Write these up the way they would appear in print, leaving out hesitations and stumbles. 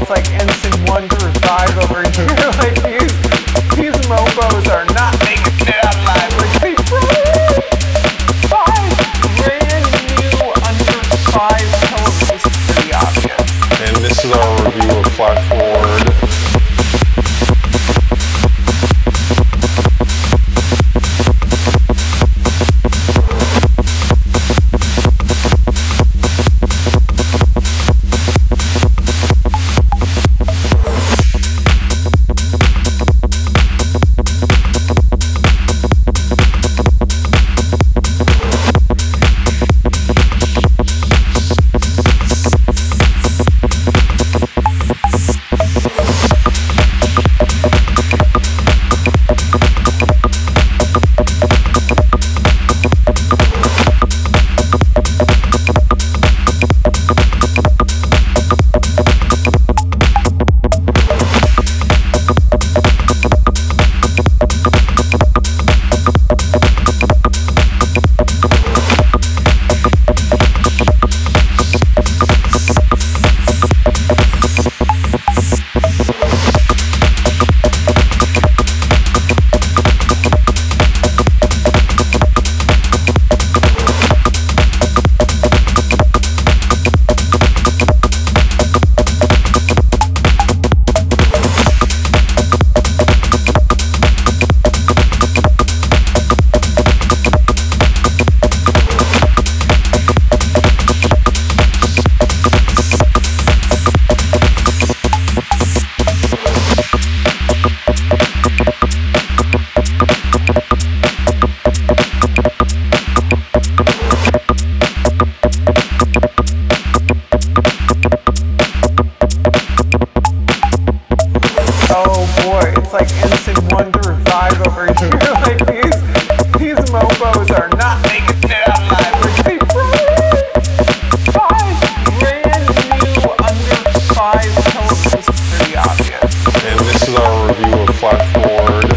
it's like Ensign 1 through 5 over here. Like these mofos are not making it out alive. Like they brought 5 brand new under 5 kilograms. This is pretty obvious. And this is our review of Flash Forward. It's like Ensign 1 through 5 over here. Like these mofos are not making it out alive. Like they brought 5 brand new under 5 kilograms. This is pretty obvious. And this is our review of Flash Forward.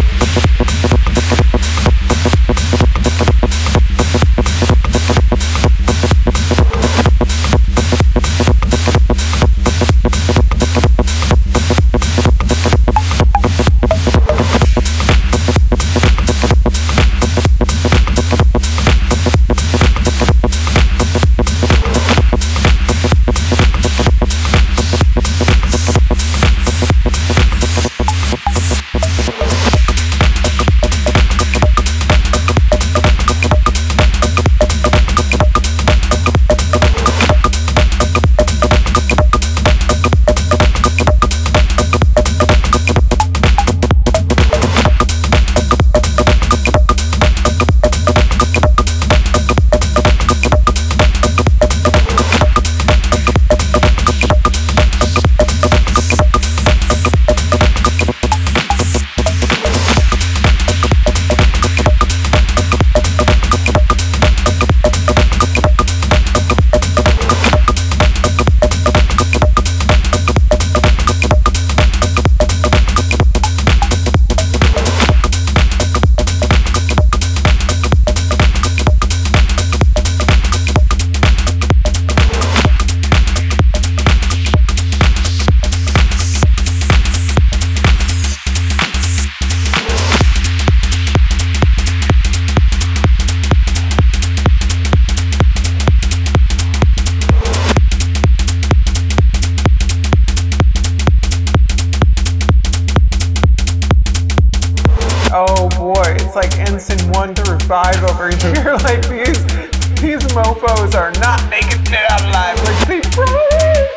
Oh boy, it's like Ensign 1 through 5 over here. Like these mofos are not making it out alive. Like they brought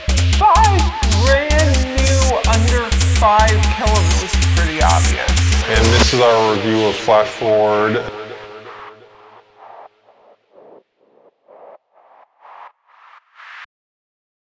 5 brand new under 5 kilograms. This is pretty obvious. And this is our review of Flash Forward.